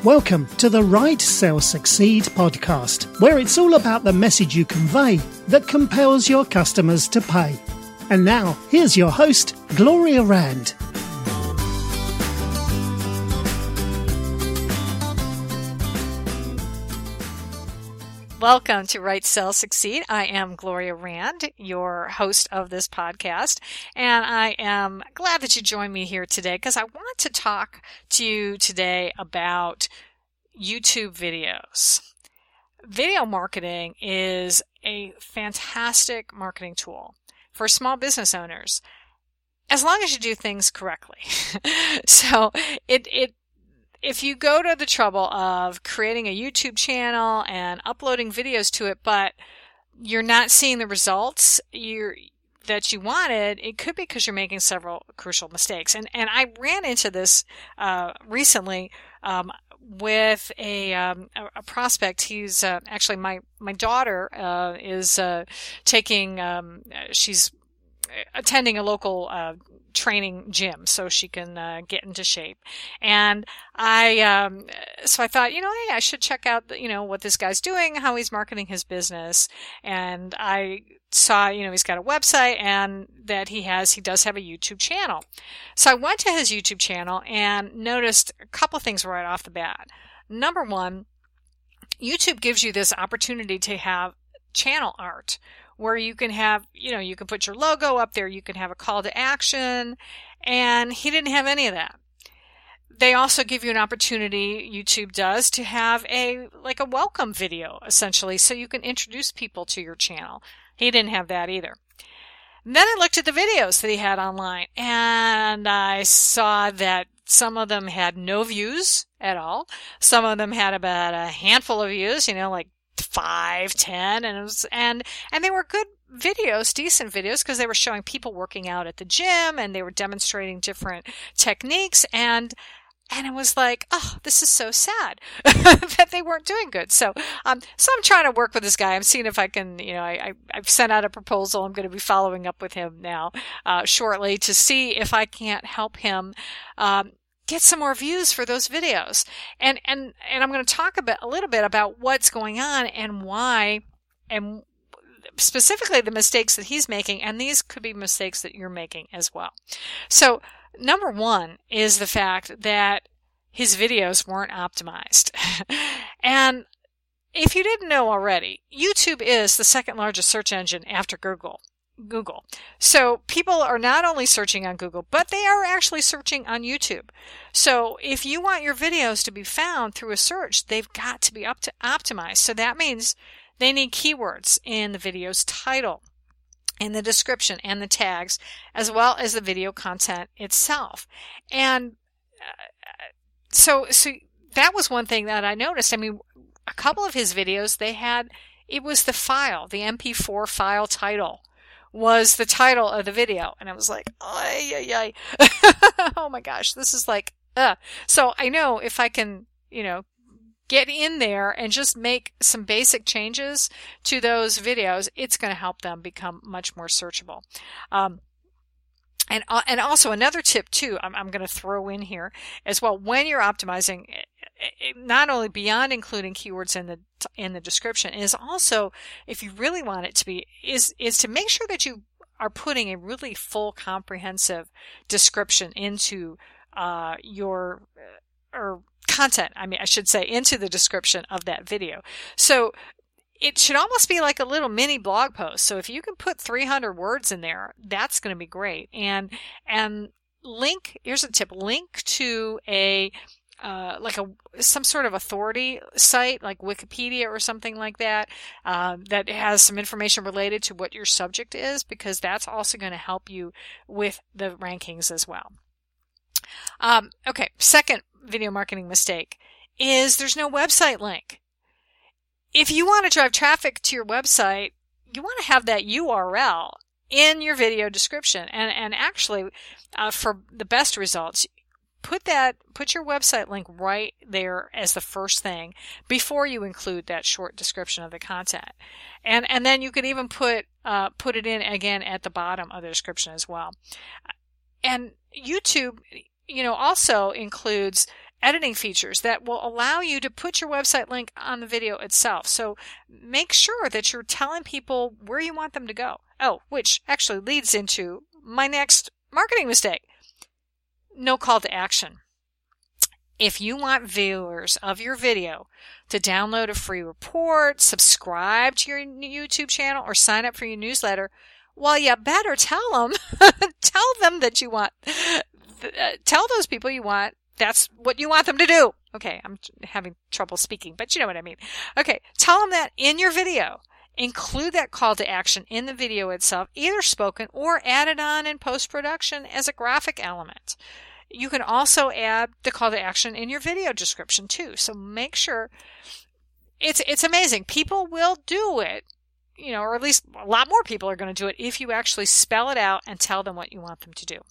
Welcome to the Write, Sell, Succeed podcast, where it's all about the message you convey that compels your customers to pay. And now, here's your host, Gloria Rand. Welcome to Write, Sell, Succeed. I am Gloria Rand, your host of this podcast, and I am glad that you joined me here today because I want to talk to you today about YouTube videos. Video marketing is a fantastic marketing tool for small business owners, as long as you do things correctly. So if you go to the trouble of creating a YouTube channel and uploading videos to it, but you're not seeing the results that you wanted, it could be because you're making several crucial mistakes. And I ran into this recently with a prospect. He's actually my daughter is taking she's attending a local training gym so she can get into shape. And so I thought, hey, I should check out, what this guy's doing, how he's marketing his business. And I saw, he's got a website and that he does have a YouTube channel. So I went to his YouTube channel and noticed a couple things right off the bat. Number one, YouTube gives you this opportunity to have channel art, where you can have, you can put your logo up there, you can have a call to action, and he didn't have any of that. They also give you an opportunity, YouTube does, to have a welcome video, essentially, so you can introduce people to your channel. He didn't have that either. And then I looked at the videos that he had online, and I saw that some of them had no views at all. Some of them had about a handful of views, like 5, 10, and they were good videos, decent videos, because they were showing people working out at the gym and they were demonstrating different techniques, and it was like, oh, this is so sad that they weren't doing good. So I'm trying to work with this guy. I'm seeing if I can, I've sent out a proposal. I'm going to be following up with him now shortly to see if I can't help him get some more views for those videos. And I'm going to talk a little bit about what's going on and why, and specifically the mistakes that he's making, and these could be mistakes that you're making as well. So number one is the fact that his videos weren't optimized. And if you didn't know already, YouTube is the second largest search engine after Google. So people are not only searching on Google, but they are actually searching on YouTube. So if you want your videos to be found through a search, they've got to be optimized. So that means they need keywords in the video's title, in the description, and the tags, as well as the video content itself. And so that was one thing that I noticed. I mean, a couple of his videos, it was the file, the MP4 file title was the title of the video. And I was like, ay. Oh my gosh, this is like, So I know if I can, get in there and just make some basic changes to those videos, it's going to help them become much more searchable. And also another tip too, I'm going to throw in here as well. When you're optimizing, not only beyond including keywords in the description, is also, if you really want it to be, is to make sure that you are putting a really full, comprehensive description into your or content. I should say into the description of that video. So it should almost be like a little mini blog post. So if you can put 300 words in there, that's going to be great. And here's a tip, link to some sort of authority site like Wikipedia or something like that, that has some information related to what your subject is, because that's also going to help you with the rankings as well. Okay. Second video marketing mistake is there's no website link. If you want to drive traffic to your website, you want to have that URL in your video description. And actually, for the best results, put your website link right there as the first thing before you include that short description of the content. And then you could even put it in again at the bottom of the description as well. And YouTube, also includes editing features that will allow you to put your website link on the video itself. So make sure that you're telling people where you want them to go. Oh, which actually leads into my next marketing mistake. No call to action. If you want viewers of your video to download a free report, subscribe to your YouTube channel, or sign up for your newsletter, well, you better tell them that you want, tell those people you want, that's what you want them to do. Okay, I'm having trouble speaking, but you know what I mean. Okay, tell them that in your video. Include that call to action in the video itself, either spoken or added on in post-production as a graphic element. You can also add the call to action in your video description too. So make sure it's amazing. People will do it, or at least a lot more people are going to do it if you actually spell it out and tell them what you want them to do.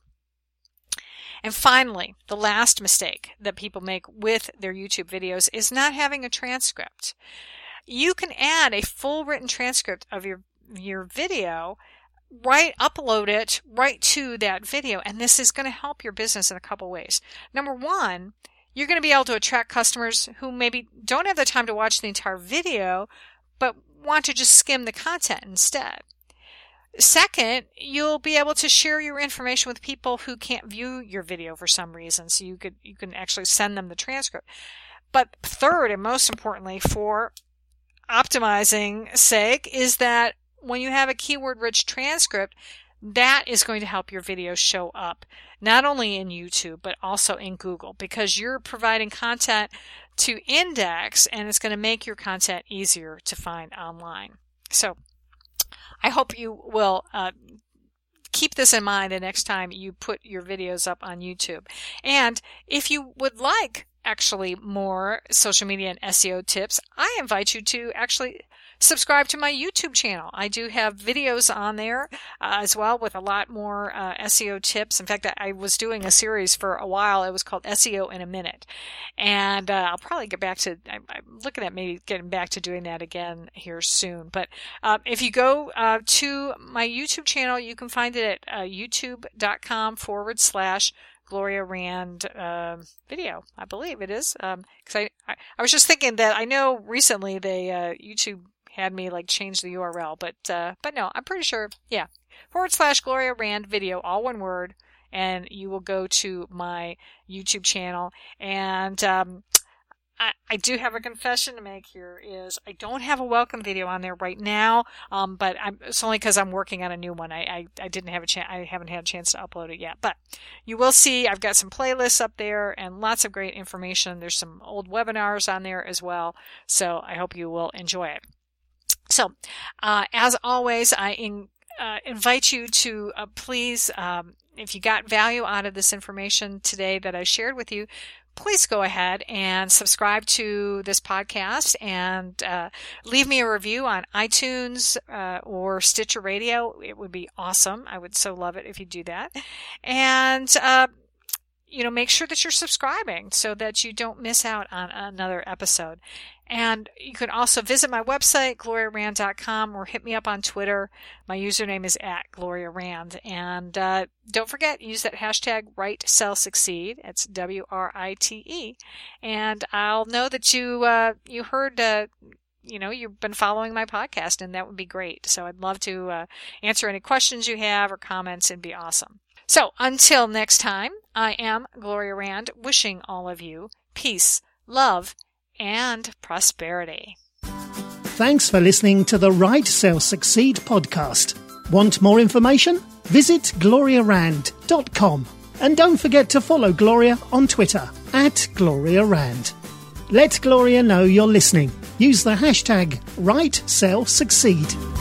And finally, the last mistake that people make with their YouTube videos is not having a transcript. You can add a full written transcript of your video, upload it right to that video, and this is going to help your business in a couple ways. Number one, you're going to be able to attract customers who maybe don't have the time to watch the entire video, but want to just skim the content instead. Second, you'll be able to share your information with people who can't view your video for some reason, so you can actually send them the transcript. But third, and most importantly, for optimizing sake, is that when you have a keyword-rich transcript, that is going to help your video show up, not only in YouTube, but also in Google, because you're providing content to index, and it's going to make your content easier to find online. So I hope you will keep this in mind the next time you put your videos up on YouTube. And if you would like actually more social media and SEO tips, I invite you to actually subscribe to my YouTube channel. I do have videos on there as well with a lot more SEO tips. In fact, I was doing a series for a while. It was called SEO in a Minute. And I'll probably get back to, I'm looking at maybe getting back to doing that again here soon. But if you go to my YouTube channel, you can find it at youtube.com/Gloria Rand video, I believe it is. Because I was just thinking that I know recently they YouTube had me change the URL, but no, I'm pretty sure, yeah, /Gloria Rand video, all one word, and you will go to my YouTube channel. And I do have a confession to make here, is I don't have a welcome video on there right now, but it's only because I'm working on a new one. I didn't have a chance. I haven't had a chance to upload it yet, but you will see I've got some playlists up there and lots of great information. There's some old webinars on there as well, so I hope you will enjoy it. So, as always, I invite you to please, if you got value out of this information today that I shared with you, please go ahead and subscribe to this podcast and leave me a review on iTunes or Stitcher Radio. It would be awesome. I would so love it if you do that. And make sure that you're subscribing so that you don't miss out on another episode. And you can also visit my website, GloriaRand.com, or hit me up on Twitter. My username is @GloriaRand. And don't forget, use that hashtag WriteSellSucceed. It's WRITE. And I'll know that you heard, you've been following my podcast, and that would be great. So I'd love to answer any questions you have or comments. It'd be awesome. So until next time, I am Gloria Rand, wishing all of you peace, love, and prosperity. Thanks for listening to the Write, Sell, Succeed podcast. Want more information? Visit gloriarand.com. And don't forget to follow Gloria on Twitter @GloriaRand. Let Gloria know you're listening. Use the hashtag WriteSellSucceed.